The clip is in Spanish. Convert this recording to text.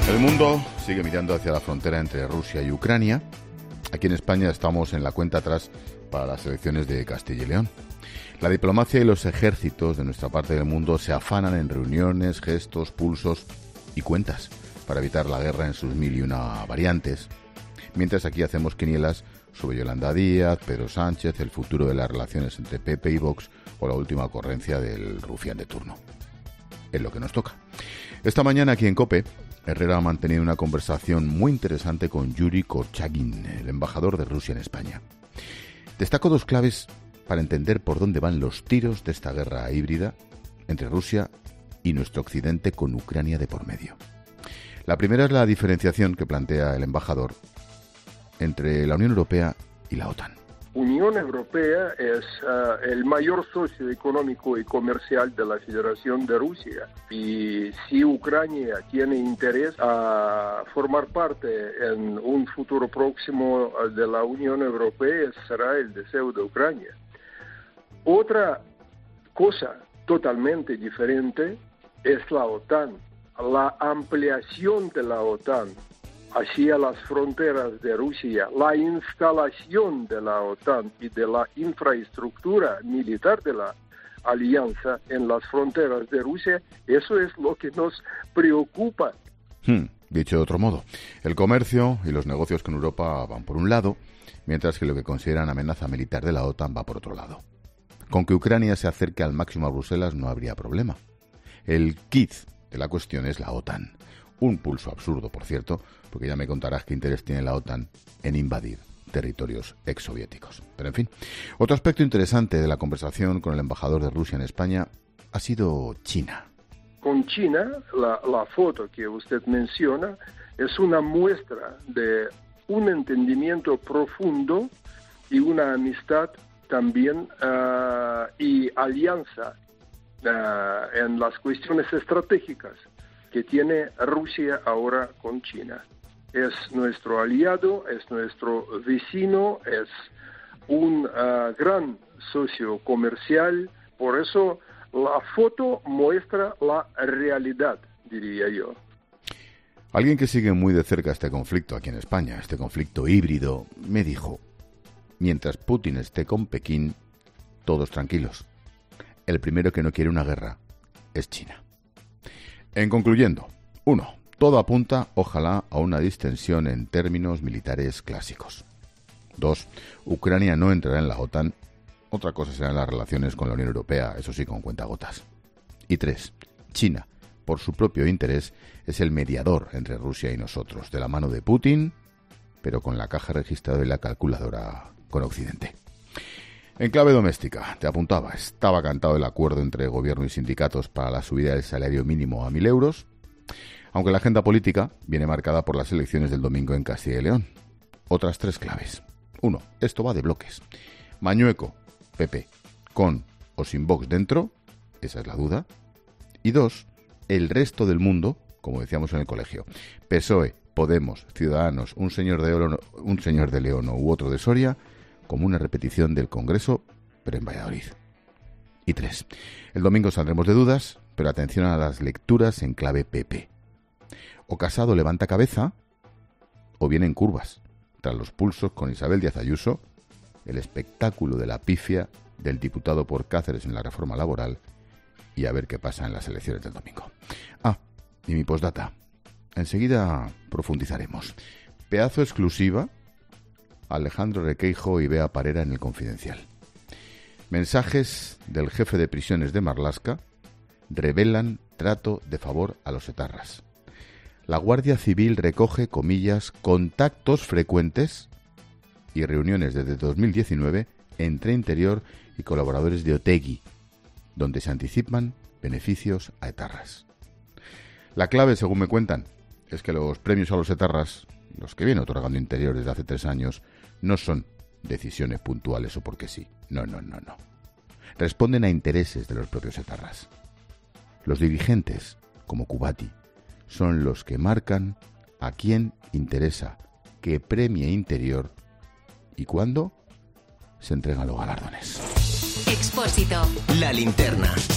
El mundo sigue mirando hacia la frontera entre Rusia y Ucrania. Aquí en España estamos en la cuenta atrás para las elecciones de Castilla y León. La diplomacia y los ejércitos de nuestra parte del mundo se afanan en reuniones, gestos, pulsos y cuentas para evitar la guerra en sus 1001 variantes. Mientras aquí hacemos quinielas sobre Yolanda Díaz, Pedro Sánchez, el futuro de las relaciones entre PP y Vox o la última ocurrencia del rufián de turno. Es lo que nos toca. Esta mañana aquí en COPE, Herrera ha mantenido una conversación muy interesante con Yuri Korchagin, el embajador de Rusia en España. Destaco dos claves para entender por dónde van los tiros de esta guerra híbrida entre Rusia y nuestro occidente con Ucrania de por medio. La primera es la diferenciación que plantea el embajador entre la Unión Europea y la OTAN. Unión Europea es el mayor socio económico y comercial de la Federación de Rusia, y si Ucrania tiene interés a formar parte en un futuro próximo de la Unión Europea, será el deseo de Ucrania. Otra cosa totalmente diferente es la OTAN, la ampliación de la OTAN hacia las fronteras de Rusia, la instalación de la OTAN y de la infraestructura militar de la alianza en las fronteras de Rusia. Eso es lo que nos preocupa. Dicho de otro modo, el comercio y los negocios con Europa van por un lado, mientras que lo que consideran amenaza militar de la OTAN va por otro lado. Con que Ucrania se acerque al máximo a Bruselas no habría problema. El quid de la cuestión es la OTAN. Un pulso absurdo, por cierto, porque ya me contarás qué interés tiene la OTAN en invadir territorios exsoviéticos. Pero en fin, otro aspecto interesante de la conversación con el embajador de Rusia en España ha sido China. Con China, la foto que usted menciona es una muestra de un entendimiento profundo y una amistad también y alianza en las cuestiones estratégicas que tiene Rusia ahora con China. Es nuestro aliado, es nuestro vecino, es un gran socio comercial. Por eso la foto muestra la realidad, diría yo. Alguien que sigue muy de cerca este conflicto aquí en España, este conflicto híbrido, me dijo: mientras Putin esté con Pekín, todos tranquilos. El primero que no quiere una guerra es China. En concluyendo, 1. Todo apunta, ojalá, a una distensión en términos militares clásicos. 2. Ucrania no entrará en la OTAN. Otra cosa serán las relaciones con la Unión Europea, eso sí, con cuentagotas. Y 3. China, por su propio interés, es el mediador entre Rusia y nosotros, de la mano de Putin, pero con la caja registradora y la calculadora con Occidente. En clave doméstica, te apuntaba, estaba cantado el acuerdo entre gobierno y sindicatos para la subida del salario mínimo a 1.000 euros, aunque la agenda política viene marcada por las elecciones del domingo en Castilla y León. Otras 3 claves. 1. Esto va de bloques. Mañueco, PP, con o sin Vox dentro, esa es la duda. Y 2. El resto del mundo, como decíamos en el colegio, PSOE, Podemos, Ciudadanos, un señor de León u otro de Soria, como una repetición del Congreso, pero en Valladolid. Y 3. El domingo saldremos de dudas, pero atención a las lecturas en clave PP. O Casado levanta cabeza, o vienen curvas, tras los pulsos con Isabel Díaz Ayuso, el espectáculo de la pifia del diputado por Cáceres en la reforma laboral, y a ver qué pasa en las elecciones del domingo. Y mi postdata. Enseguida profundizaremos. Pedazo exclusiva: Alejandro Requeijo y Bea Parera en El Confidencial. Mensajes del jefe de prisiones de Marlaska revelan trato de favor a los etarras. La Guardia Civil recoge, comillas, contactos frecuentes y reuniones desde 2019 entre Interior y colaboradores de Otegi, donde se anticipan beneficios a etarras. La clave, según me cuentan, es que los premios a los etarras, los que viene otorgando Interior desde hace 3 años, no son decisiones puntuales o porque sí. No. Responden a intereses de los propios etarras. Los dirigentes, como Kubati, son los que marcan a quién interesa que premie Interior y cuándo se entregan los galardones. Expósito. La linterna.